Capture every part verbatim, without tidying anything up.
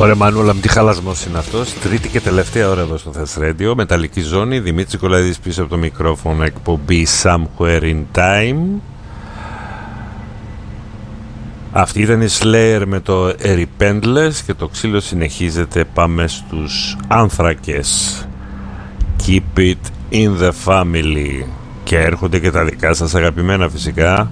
Ωραία Μανούλα, με τι χαλασμός είναι αυτός. Τρίτη και τελευταία ώρα εδώ στο Thest Radio. Μεταλλική ζώνη, Δημήτρης Νικολαίδης πίσω από το μικρόφωνο, εκπομπή Somewhere in Time. Αυτή ήταν η Slayer με το Eripendless και το ξύλο συνεχίζεται. Πάμε στους άνθρακες. Keep it in the family. Και έρχονται και τα δικά σας αγαπημένα φυσικά.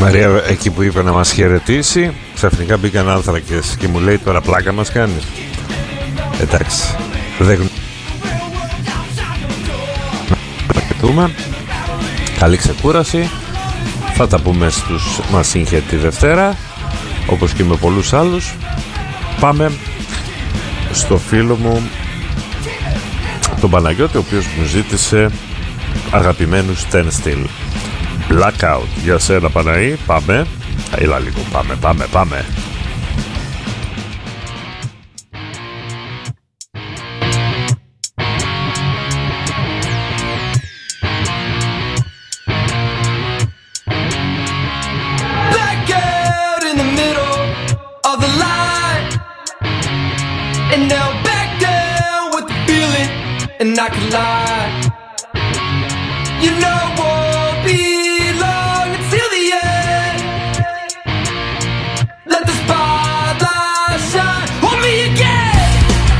Μαρία εκεί που είπε να μας χαιρετήσει, ξαφνικά μπήκαν άνθρακες και μου λέει τώρα πλάκα μας κάνεις. Εντάξει, δεν γνωρίζουμε. Καλή ξεκούραση. Θα τα πούμε στους μας είχε τη Δευτέρα, όπως και με πολλούς άλλους. Πάμε στο φίλο μου τον Παναγιώτη, ο οποίος μου ζήτησε αγαπημένους Ten Steel. Blackout. Για σένα Παναή, πάμε. Έλα λίγο, πάμε, πάμε, πάμε. And I could lie, you know, won't be long until the end. Let the spotlight shine on me again.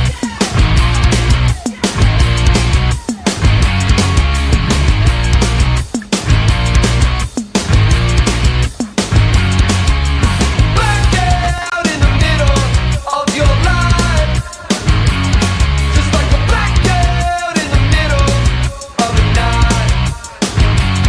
Back out in the middle of your life, just like a blackout in the middle of the night.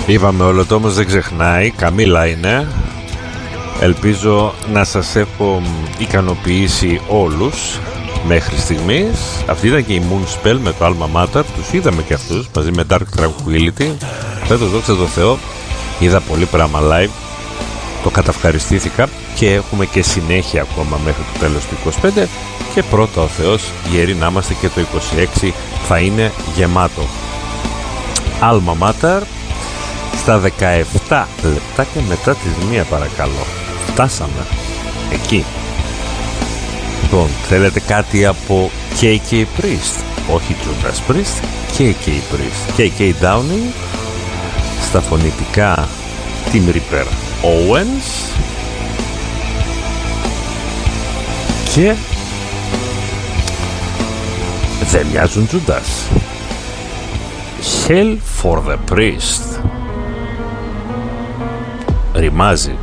Είπαμε όλο το, όμως δεν ξεχνάει. Καμίλα είναι. Ελπίζω να σας έχω ικανοποιήσει όλους μέχρι στιγμής. Αυτή ήταν και η Moonspell με το Alma Mater. Τους είδαμε και αυτούς μαζί με Dark Tranquillity. Φέτος, δόξα τω Θεώ, είδα πολύ πράγμα live. Το καταυχαριστήθηκα και έχουμε και συνέχεια ακόμα μέχρι το τέλος του είκοσι πέντε. Και πρώτα ο Θεός, γεροί να είμαστε, και το είκοσι έξι θα είναι γεμάτο. Alma Mater στα δεκαεπτά λεπτάκια μετά τις μία, παρακαλώ. Φτάσαμε εκεί. Λοιπόν, θέλετε κάτι από κέι κέι Priest? Όχι Judas Priest, κέι κέι Priest. κέι κέι Downing στα φωνητικά Tim Reaper Owens και δεν μοιάζουν Judas. Hell for the Priest. Ρημάζει.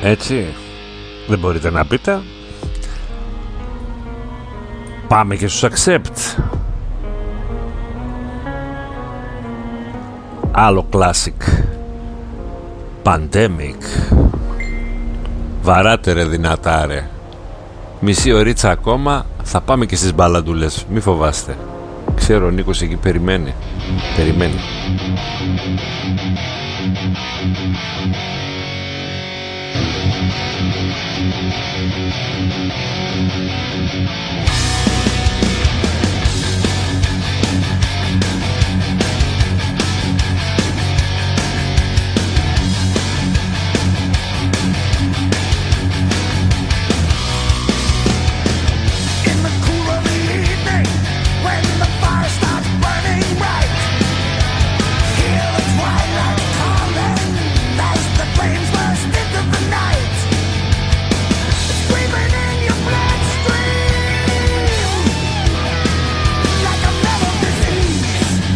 Έτσι, δεν μπορείτε να πείτε. Πάμε και στους Accept. Άλλο classic. Pandemic. Βαράτε ρε δυνατά ρε. Μισή ωρίτσα ακόμα. Θα πάμε και στις μπαλαντούλες. Μη φοβάστε. Ξέρω ο Νίκος εκεί περιμένει. Περιμένει. Like a metal disease.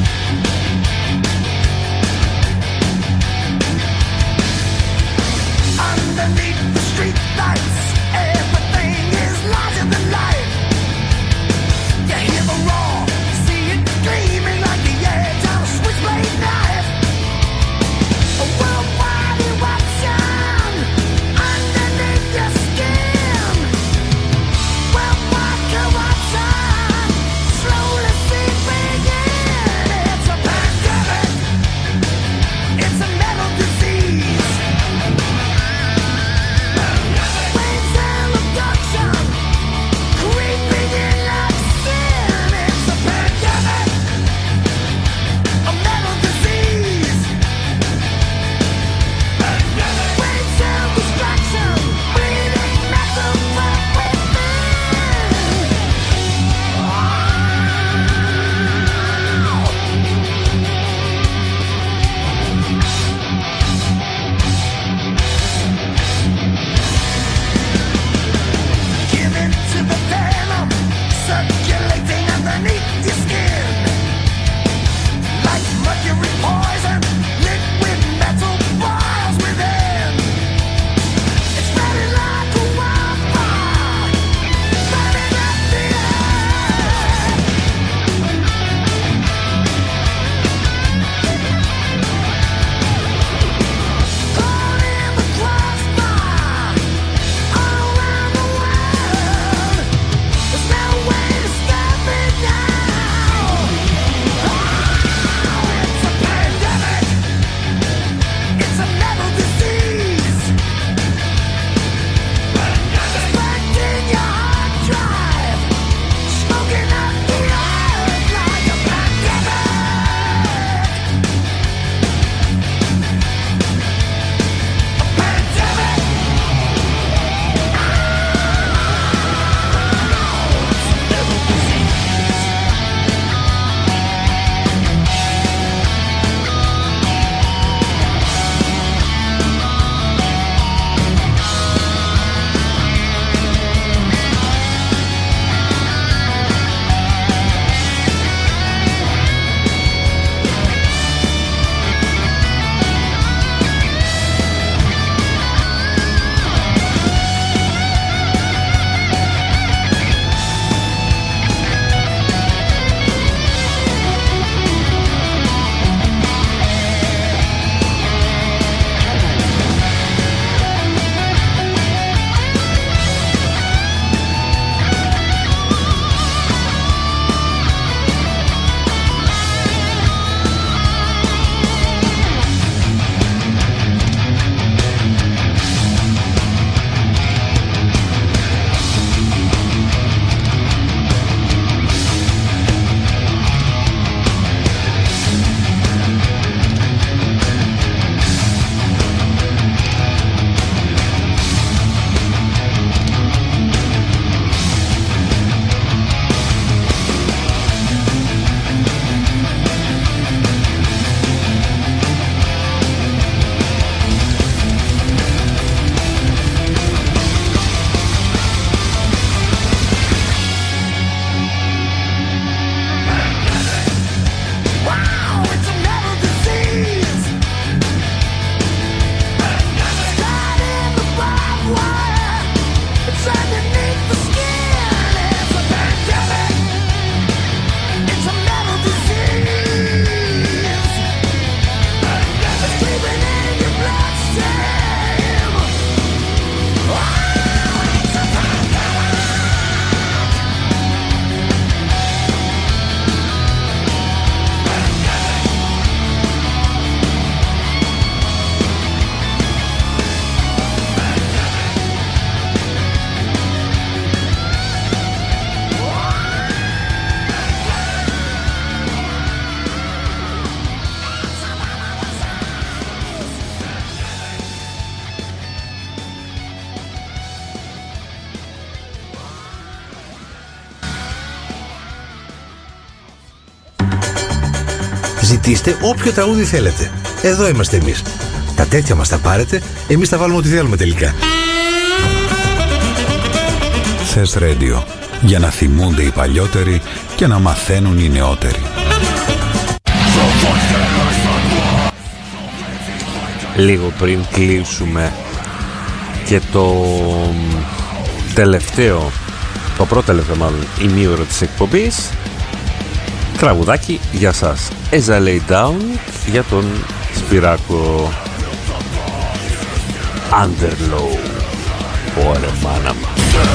Ζητήστε όποιο τραγούδι θέλετε. Εδώ είμαστε εμείς. Τα τέτοια μας τα πάρετε, εμείς θα βάλουμε ό,τι θέλουμε τελικά. Θες Radio, για να θυμούνται οι παλιότεροι και να μαθαίνουν οι νεότεροι. Λίγο πριν κλείσουμε και το τελευταίο, το πρώτο τελευταίο μάλλον ημίωρο της εκπομπής, τραγουδάκι για σας, As I Lay Down, για τον Σπυράκο. Underlow, ωρε μάνα μου.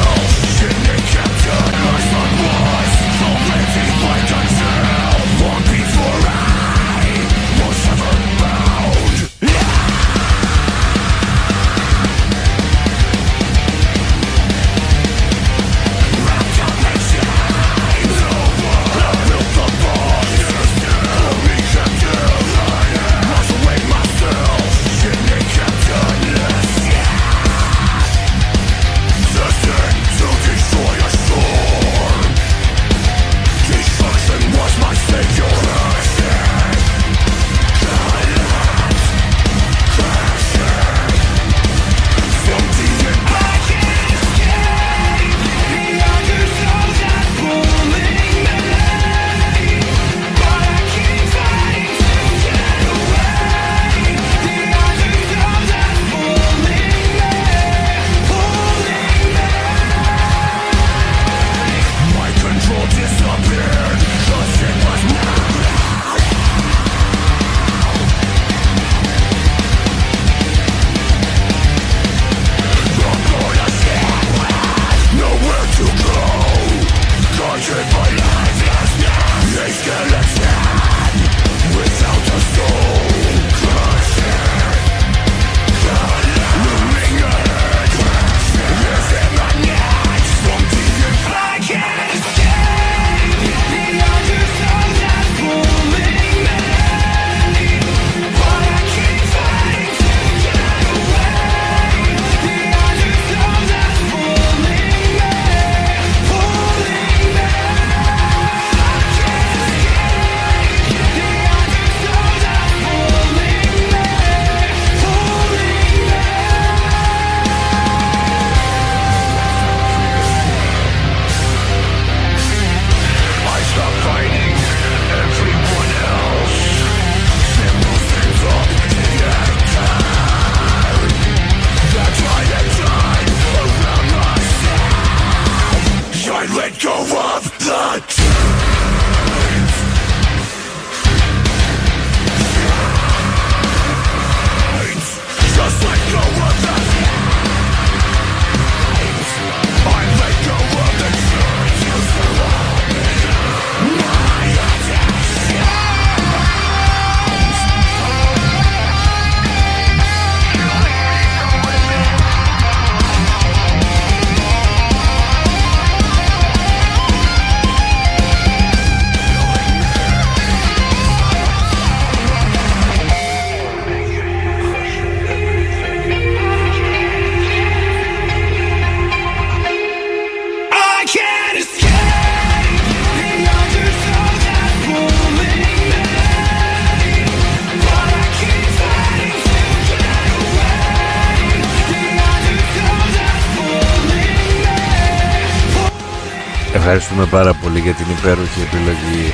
Ευχαριστούμε πάρα πολύ για την υπέροχη επιλογή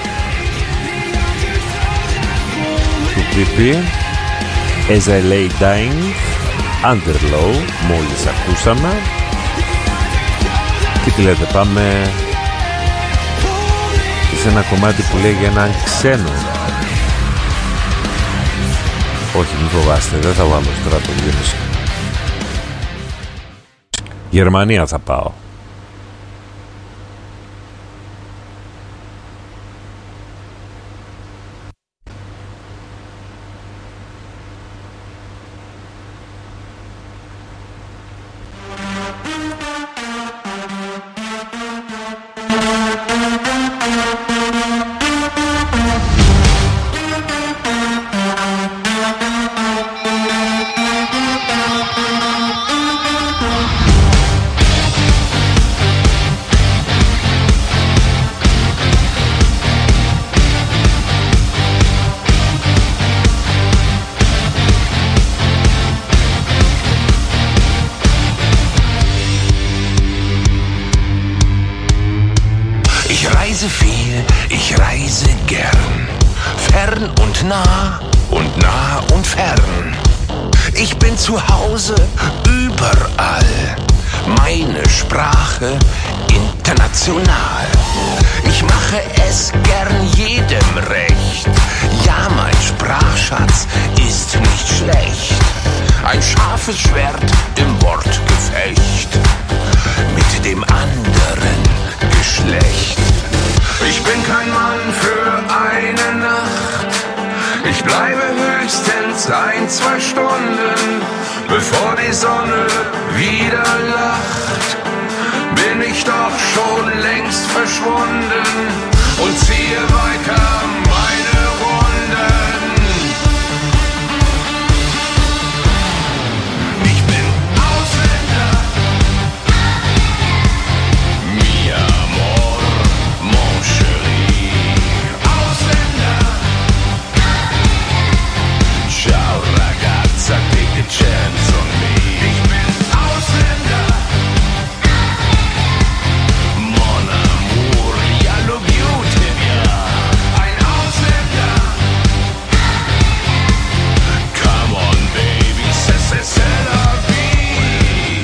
του πι πι. As I Lay Dying, Underlow, μόλις ακούσαμε. Και τι λέτε, πάμε σε ένα κομμάτι που λέει για έναν ξένο. Όχι, μην φοβάστε, δεν θα βάλω τώρα το γύρω. Γερμανία θα πάω. reise viel, ich reise gern. Fern und nah und nah und fern. Ich bin zu Hause überall. Meine Sprache international. Ich mache es gern jedem recht. Ja, mein Sprachschatz ist nicht schlecht. Ein scharfes Schwert im Wortgefecht mit dem anderen Geschlecht. Ich bin kein Mann für eine Nacht. Ich bleibe höchstens ein, zwei Stunden, bevor die Sonne wieder lacht. Bin ich doch schon längst verschwunden und ziehe weiter meine Runden. Ich bin Ausländer. Mi amor, mon chéri. Ausländer. Ciao ragazza, take a chance on me. Ich bin Ausländer. Mon amour, ja lo beauty, ja. Ein Ausländer. Come on baby, c'est c'est c'est la vie.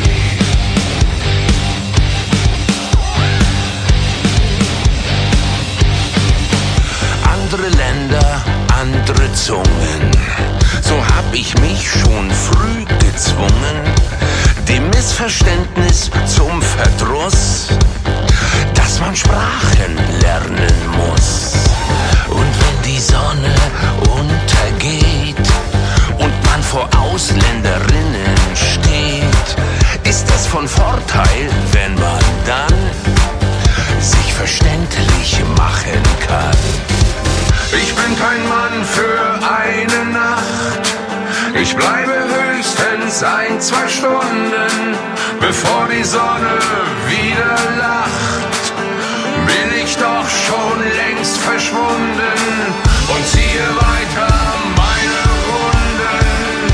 Andere Länder, andere Zungen. So hab ich mich schon früh gezwungen, dem Missverständnis zum Verdruss, dass man Sprachen lernen muss. Und wenn die Sonne untergeht und man vor Ausländerinnen steht, ist das von Vorteil, wenn man dann sich verständlich machen kann. Ich bin kein Mann für eine Nacht. Ich bleibe höchstens ein, zwei Stunden, bevor die Sonne wieder lacht. Bin ich doch schon längst verschwunden und ziehe weiter meine Runden.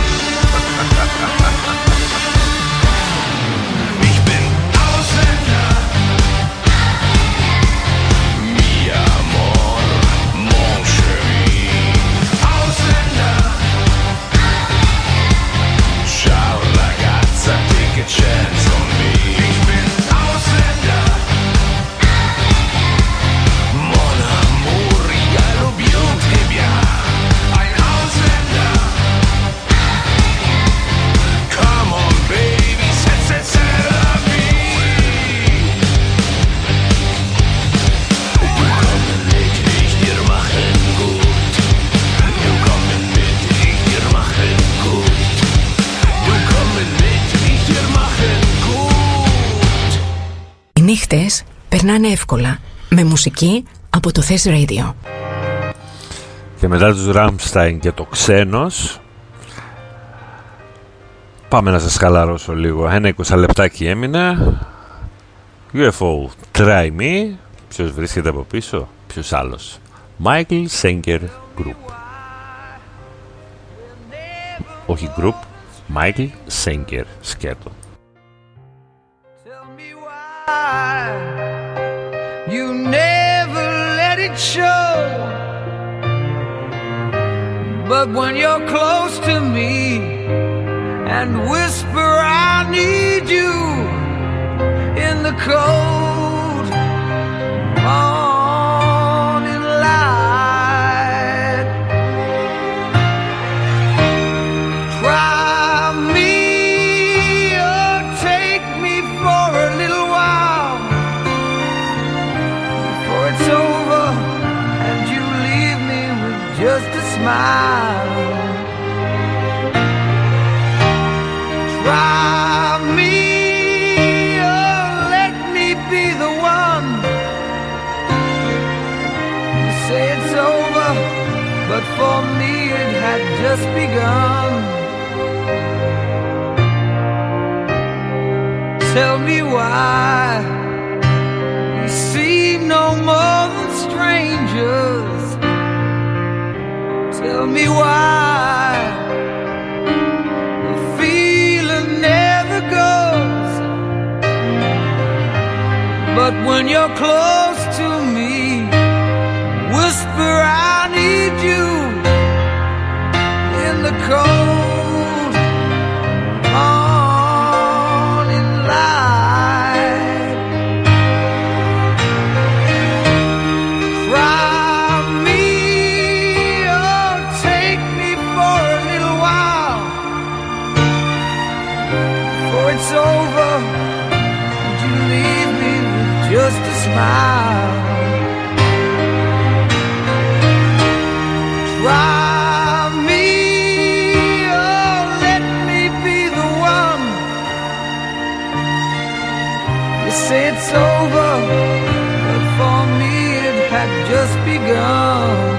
Ich bin Ausländer. Mi amor, mon chéri. Ausländer. Ciao ragazza, take a chance on me. Ich bin Ausländer. Mon amour, ja lo beauty, ja. Ein Ausländer. Come on baby, c'est c'est c'est la vie. Du kommen mit, ich dir machen gut. Du kommen mit, ich dir machen gut. Du kommen mit, ich dir machen gut. Οι νύχτες περνάνε εύκολα με μουσική από το Θες Radio. Και μετά τους Rammstein και το Ξένος, πάμε να σας χαλαρώσω λίγο. Ένα είκοσι λεπτάκι έμεινε. γιου εφ ο Try Me. Ποιος βρίσκεται από πίσω? Ποιος άλλος? Michael Schenker Group. Όχι Group, Michael Schenker. Σκέτο. Tell me why you never let it show. But when you're close to me and whisper I need you in the cold morning light, try me or take me for a little while before it's over and you leave me with just a smile. Try me or let me be the one. You say it's over, but for me it had just begun. Tell me why we seem no more than strangers. Tell me why the feeling never goes. But when you're close to me it's over, would you leave me with just a smile? Try me, oh, let me be the one. You say it's over, but for me it had just begun.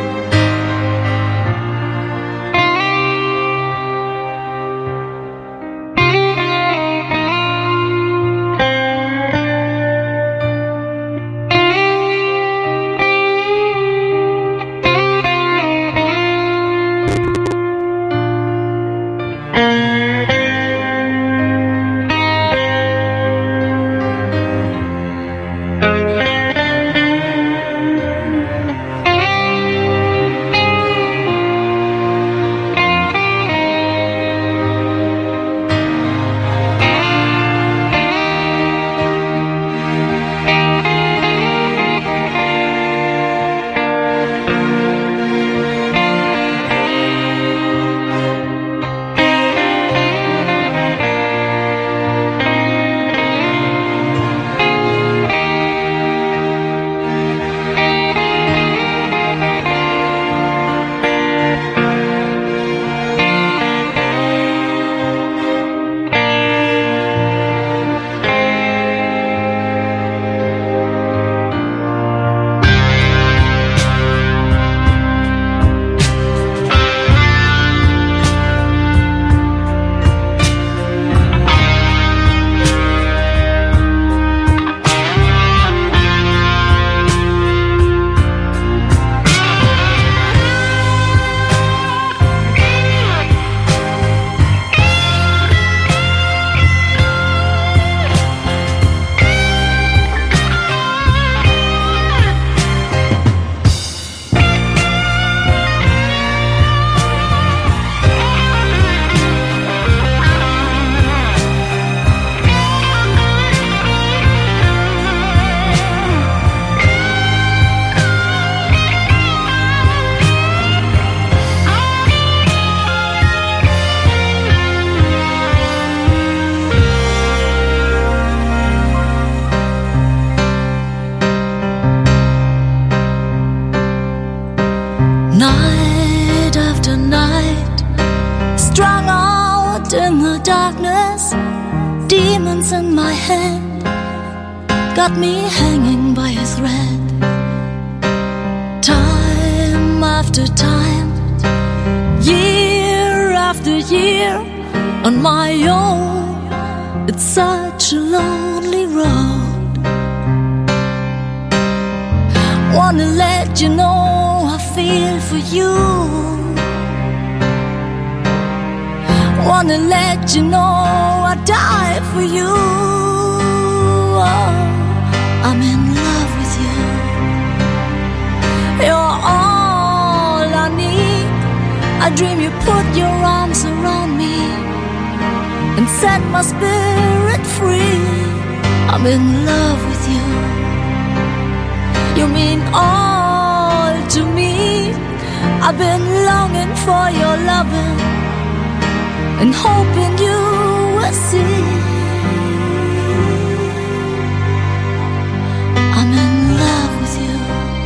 Night after night, strung out in the darkness, demons in my head got me hanging by a thread. Time after time, year after year, on my own, it's such a lonely road. Wanna let you know I feel for you. Wanna let you know I die for you. Oh, I'm in love with you. You're all I need. I dream you put your arms around me and set my spirit free. I'm in love with you. You mean all to me. I've been longing for your loving and hoping you will see. I'm in love with you.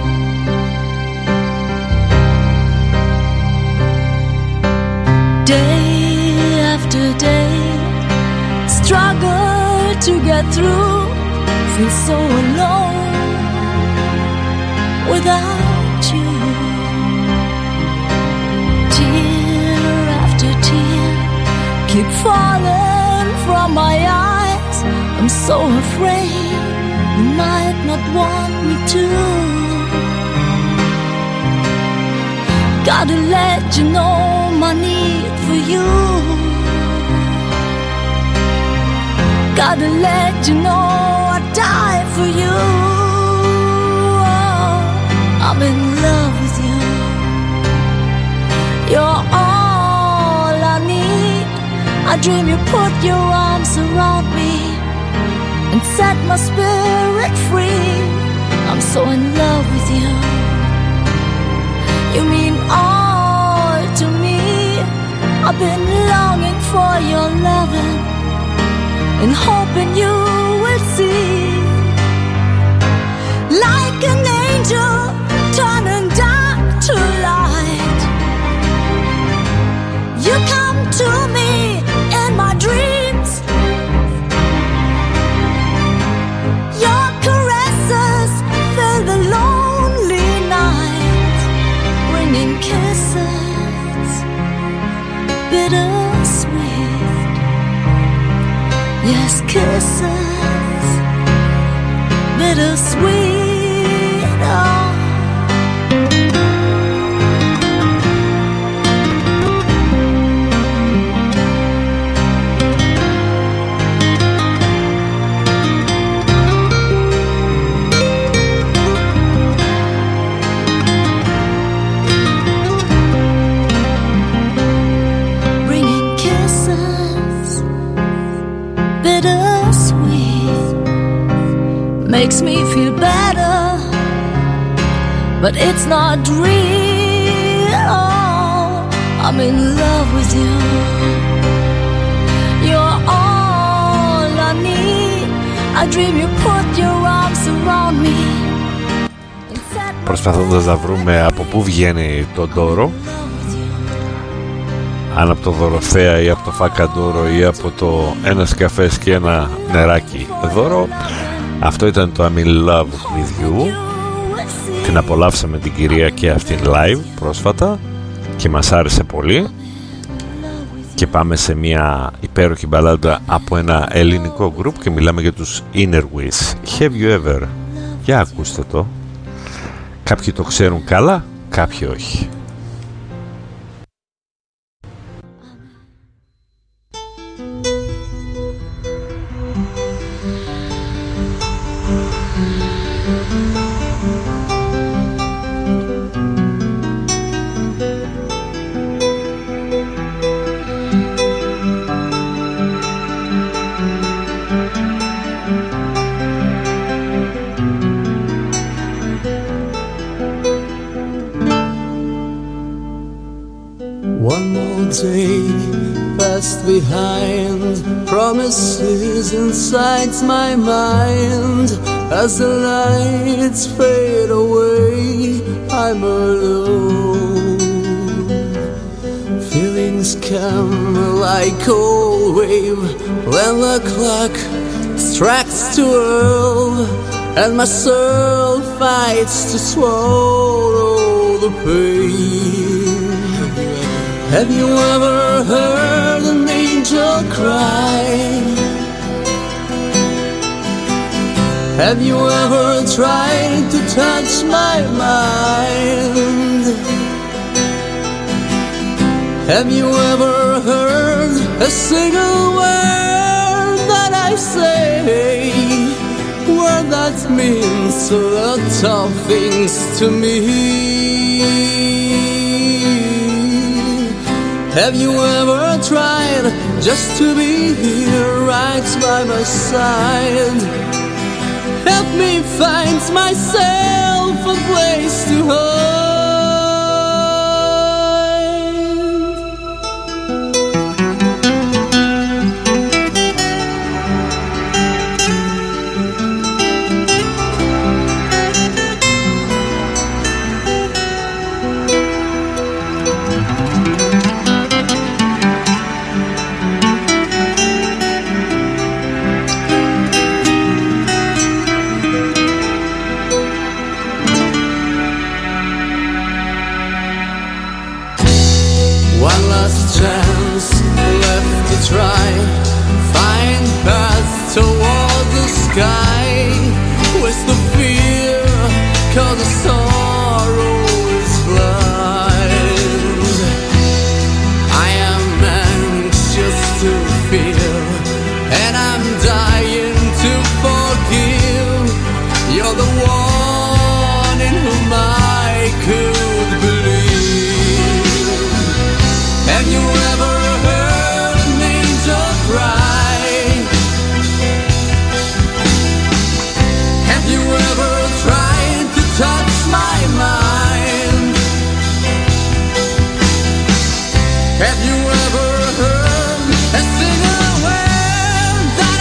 Day after day, struggle to get through, feel so alone without you. Tear after tear keep falling from my eyes. I'm so afraid you might not want me to. Gotta let you know my need for you. Gotta let you know I die for you. Oh, I'm in love with you. You're all I need. I dream you put your arms around me and set my spirit free. I'm so in love with you. You mean all to me. I've been longing for your loving and hoping you will see, like an angel turning dark to light. You come to me in my dreams. Your caresses fill the lonely night, bringing kisses bittersweet. Yes, kisses bittersweet. Oh. Makes me feel better, but it's not real. Oh, I'm in love with you. You're all I need. I dream you put your arms around me. Προσπαθώντας να βρούμε από πού βγαίνει το ντόρο, αν από το Δωροθέα ή από το Φακαντόρο ή από το ένας καφές και ένα νεράκι δώρο. Αυτό ήταν το I'm in love with you. Την απολαύσαμε την κυρία και αυτήν live πρόσφατα και μας άρεσε πολύ. Και πάμε σε μια υπέροχη μπαλάντα από ένα ελληνικό group και μιλάμε για τους Innerwish. Have you ever? Για ακούστε το. Κάποιοι το ξέρουν καλά, κάποιοι όχι. Behind promises inside my mind, as the lights fade away, I'm alone. Feelings come like cold wave when the clock strikes twelve, and my soul fights to swallow the pain. Have you ever heard an angel cry? Have you ever tried to touch my mind? Have you ever heard a single word that I say? Word that means a lot of things to me. Have you ever tried just to be here right by my side? Help me find myself a place to hide. Try, find path toward the sky. Where's the fear? 'Cause the sorrow is blind. I am anxious to feel, and I'm dying to forgive. You're the one in whom I could believe. Have you ever heard an angel cry? Have you ever tried to touch my mind? Have you ever heard a single word that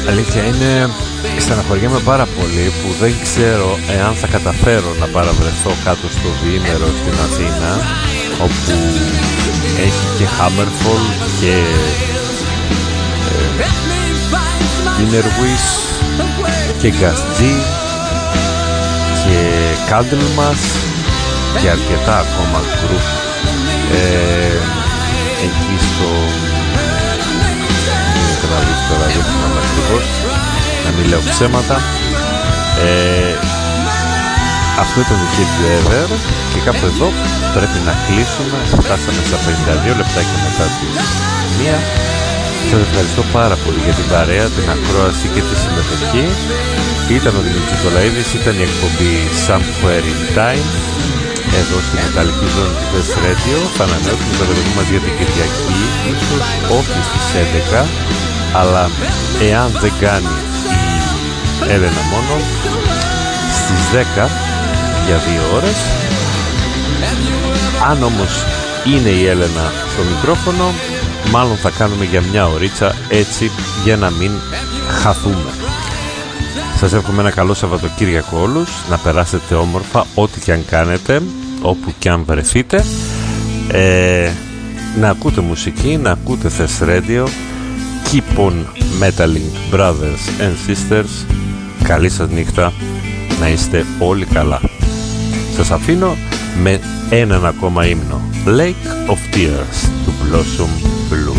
αλήθεια είναι, στεναχωριέμαι πάρα πολύ που δεν ξέρω εάν θα καταφέρω να παραβρεθώ κάτω στο διήμερο στην Αθήνα, όπου έχει και Hammerfall και ε, Inner Wish και Gas G και Candlemas και αρκετά ακόμα group ε, εκεί στο... να δεις τώρα, δεν θυμάμαι ακριβώς, να μην λέω ψέματα. Ε, αυτό ήταν το Keep You Ever και κάπου εδώ πρέπει να κλείσουμε. Φτάσαμε στα πενήντα δύο λεπτάκια μετά τη μία. Σας ευχαριστώ πάρα πολύ για την παρέα, την ακρόαση και τη συμμετοχή. Ήταν ο Δημήτρης Νικολαίδης, ήταν η εκπομπή Somewhere in Time εδώ στη Μεταλλική Ζώνη του Best Radio. Θα ανανεώσουμε το ραντεβού μας για την Κυριακή, ίσως όχι στις έντεκα, αλλά εάν δεν κάνει η Έλενα μόνο, στις δέκα για δύο ώρες. Αν όμως είναι η Έλενα στο μικρόφωνο, μάλλον θα κάνουμε για μια ωρίτσα, έτσι για να μην χαθούμε. Σας εύχομαι ένα καλό Σαββατοκύριακο όλους, να περάσετε όμορφα ό,τι και αν κάνετε, όπου και αν βρεθείτε, ε, να ακούτε μουσική, να ακούτε Thess Radio. Keep on metaling, brothers and sisters. Καλή σας νύχτα, να είστε όλοι καλά. Σας αφήνω με έναν ακόμα ύμνο, Lake of Tears του Blossom Blue.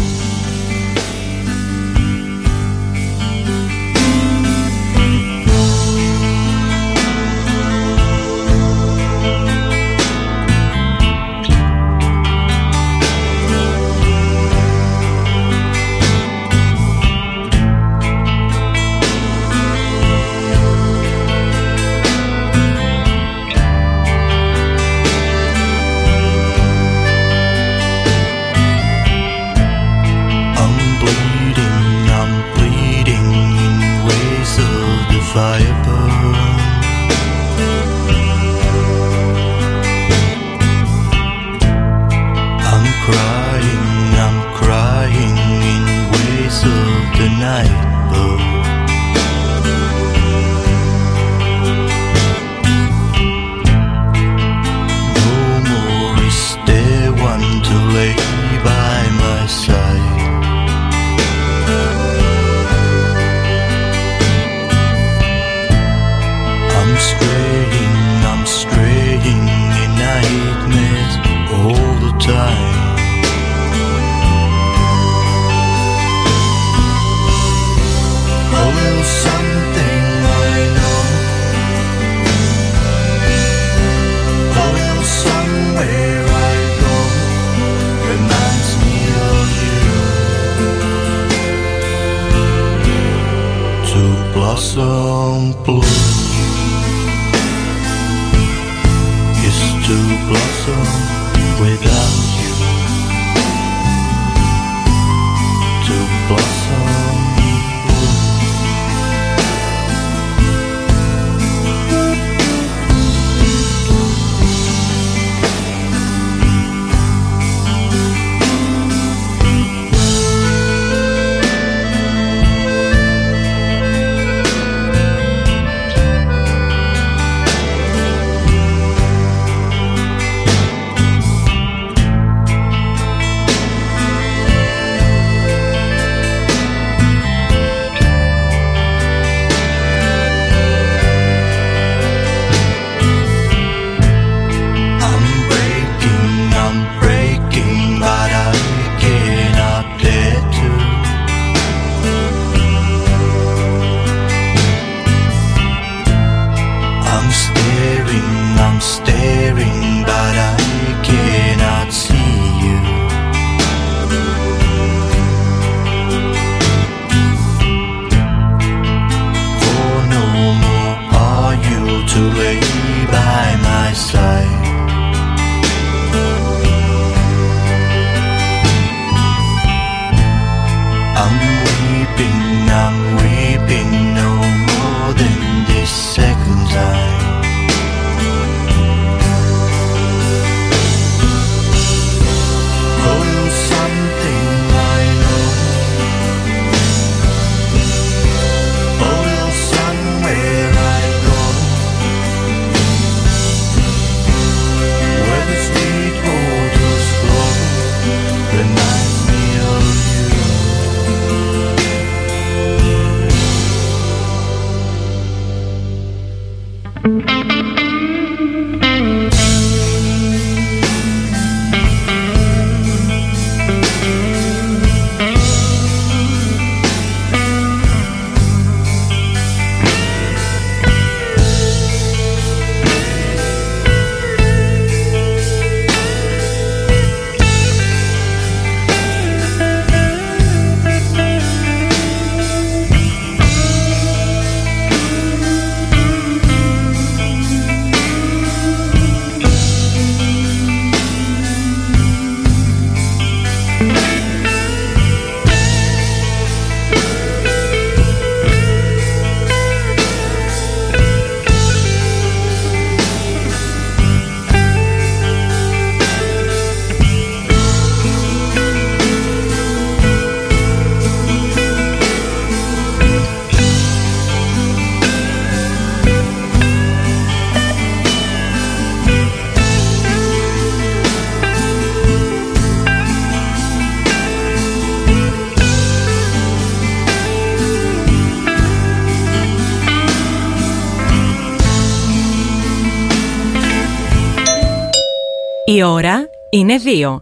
Η ώρα είναι δύο.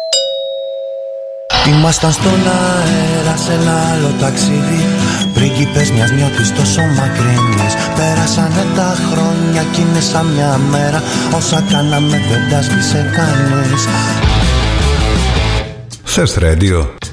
Ήμασταν στον αέρα σε ένα άλλο ταξίδι, πρίγκιπες μιας νιώτης τόσο μακρινής. Πέρασανε τα χρόνια κι είναι σαν μια μέρα, όσα κάναμε δεν τα σβήσε κανείς. Θες Radio.